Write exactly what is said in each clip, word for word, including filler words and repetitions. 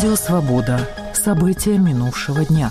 Радио «Свобода». События минувшего дня.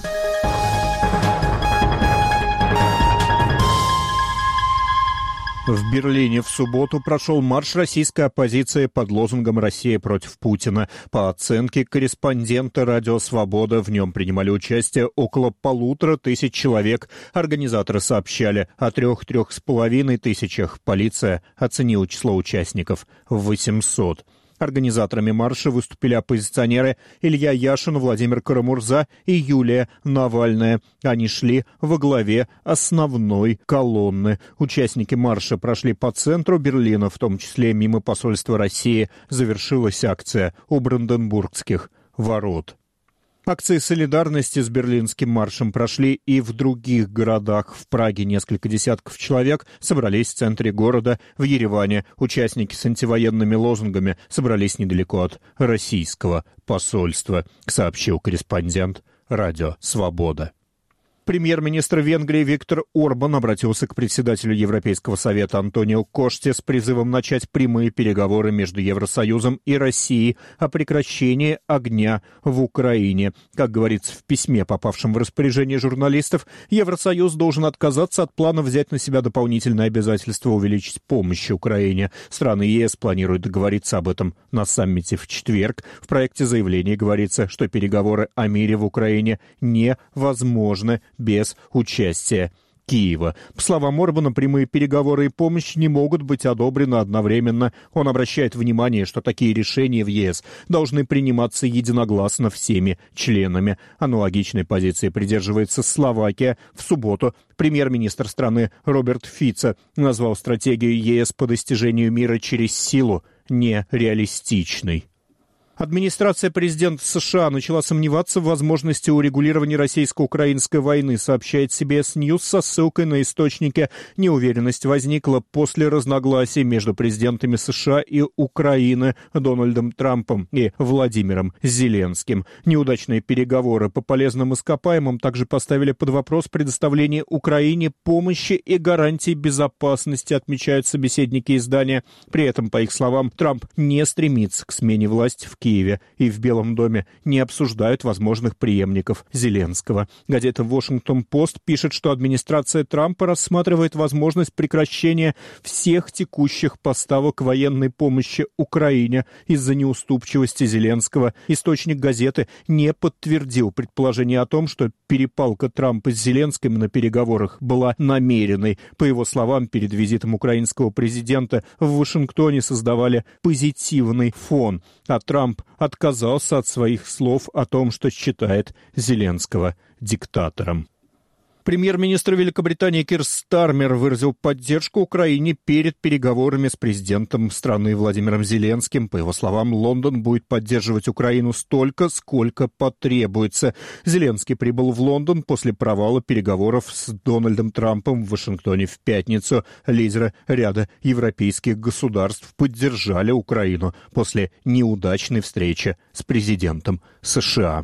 В Берлине в субботу прошел марш российской оппозиции под лозунгом «Россия против Путина». По оценке корреспондента «Радио Свобода» в нем принимали участие около полутора тысяч человек. Организаторы сообщали о трех-трех с половиной тысячах. Полиция оценила число участников в восемьсот. Организаторами марша выступили оппозиционеры Илья Яшин, Владимир Карамурза и Юлия Навальная. Они шли во главе основной колонны. Участники марша прошли по центру Берлина, в том числе мимо посольства России. Завершилась акция у Бранденбургских ворот. Акции солидарности с Берлинским маршем прошли и в других городах. В Праге несколько десятков человек собрались в центре города. В Ереване участники с антивоенными лозунгами собрались недалеко от российского посольства, сообщил корреспондент «Радио Свобода». Премьер-министр Венгрии Виктор Орбан обратился к председателю Европейского совета Антонио Коште с призывом начать прямые переговоры между Евросоюзом и Россией о прекращении огня в Украине. Как говорится в письме, попавшем в распоряжение журналистов, Евросоюз должен отказаться от плана взять на себя дополнительное обязательство увеличить помощь Украине. Страны ЕС планируют договориться об этом на саммите в четверг. В проекте заявления говорится, что переговоры о мире в Украине невозможны без участия Киева. По словам Орбана, прямые переговоры и помощь не могут быть одобрены одновременно. Он обращает внимание, что такие решения в ЕС должны приниматься единогласно всеми членами. Аналогичной позиции придерживается Словакия. В субботу премьер-министр страны Роберт Фицо назвал стратегию ЕС по достижению мира через силу нереалистичной. Администрация президента США начала сомневаться в возможности урегулирования российско-украинской войны, сообщает си би эс News со ссылкой на источники. Неуверенность возникла после разногласий между президентами США и Украины Дональдом Трампом и Владимиром Зеленским. Неудачные переговоры по полезным ископаемым также поставили под вопрос предоставление Украине помощи и гарантий безопасности, отмечают собеседники издания. При этом, по их словам, Трамп не стремится к смене власти в Киеве. Киеве и в Белом доме не обсуждают возможных преемников Зеленского. Газета «Вашингтон-Пост» пишет, что администрация Трампа рассматривает возможность прекращения всех текущих поставок военной помощи Украине из-за неуступчивости Зеленского. Источник газеты не подтвердил предположение о том, что перепалка Трампа с Зеленским на переговорах была намеренной. По его словам, перед визитом украинского президента в Вашингтоне создавали позитивный фон, а Трамп отказался от своих слов о том, что считает Зеленского диктатором. Премьер-министр Великобритании Кир Стармер выразил поддержку Украине перед переговорами с президентом страны Владимиром Зеленским. По его словам, Лондон будет поддерживать Украину столько, сколько потребуется. Зеленский прибыл в Лондон после провала переговоров с Дональдом Трампом в Вашингтоне в пятницу. Лидеры ряда европейских государств поддержали Украину после неудачной встречи с президентом США.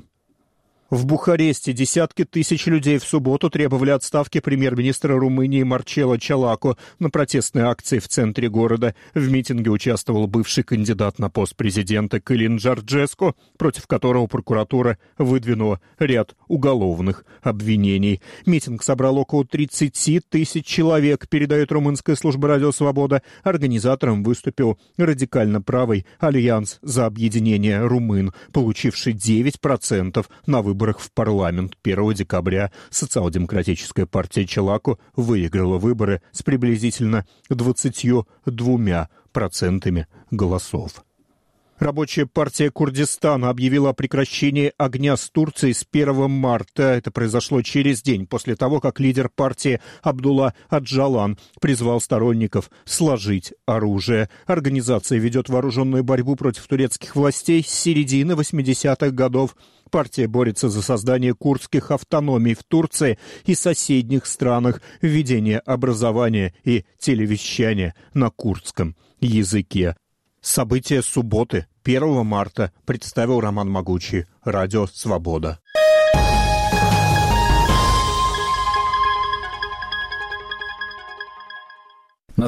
В Бухаресте десятки тысяч людей в субботу требовали отставки премьер-министра Румынии Марчело Чолаку на протестной акции в центре города. В митинге участвовал бывший кандидат на пост президента Калин Джорджеску, против которого прокуратура выдвинула ряд уголовных обвинений. Митинг собрал около тридцати тысяч человек, передает румынская служба «Радио Свобода». Организатором выступил радикально правый Альянс за объединение румын, получивший девять процентов на выборах в парламент первого декабря. Социал-демократическая партия Чолаку выиграла выборы с приблизительно двадцатью двумя процентами голосов. Рабочая партия Курдистана объявила о прекращении огня с Турцией с первого марта. Это произошло через день после того, как лидер партии Абдулла Аджалан призвал сторонников сложить оружие. Организация ведет вооруженную борьбу против турецких властей с середины восьмидесятых годов. Партия борется за создание курдских автономий в Турции и соседних странах, введение образования и телевещания на курдском языке. События субботы, первого марта, представил Роман Могучий, Радио Свобода.